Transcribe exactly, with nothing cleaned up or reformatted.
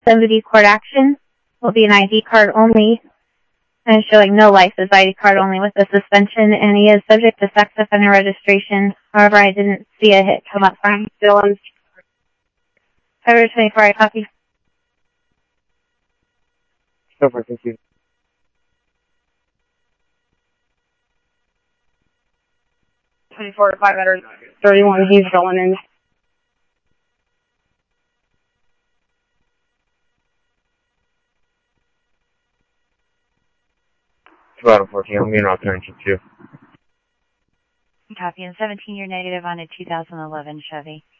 Somebody court action will be an I D card only and showing no license, I D card only with a suspension, and he is subject to sex offender registration. However, I didn't see a hit come up from Dylan. February twenty-fourth, I copy. So far, thank you. twenty-four, five thirty-one, he's going in. About fourteen, I'm being alternative too. Copy, and seventeen, you're negative on a two thousand eleven Chevy.